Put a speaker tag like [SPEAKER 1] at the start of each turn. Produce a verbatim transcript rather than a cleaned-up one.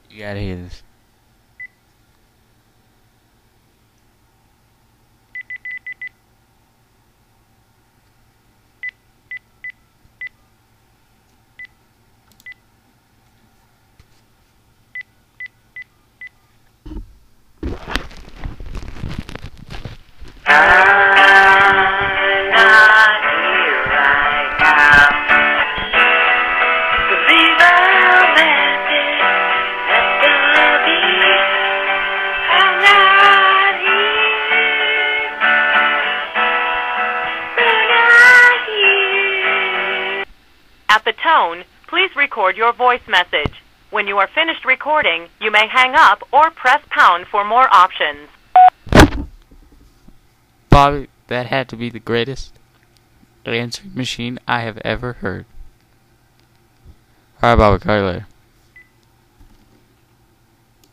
[SPEAKER 1] You gotta hear this.
[SPEAKER 2] At the tone, please record your voice message. When you are finished recording, you may hang up or press pound for more options.
[SPEAKER 1] Bobby, that had to be the greatest answering machine I have ever heard. Alright, Bobby, call you later.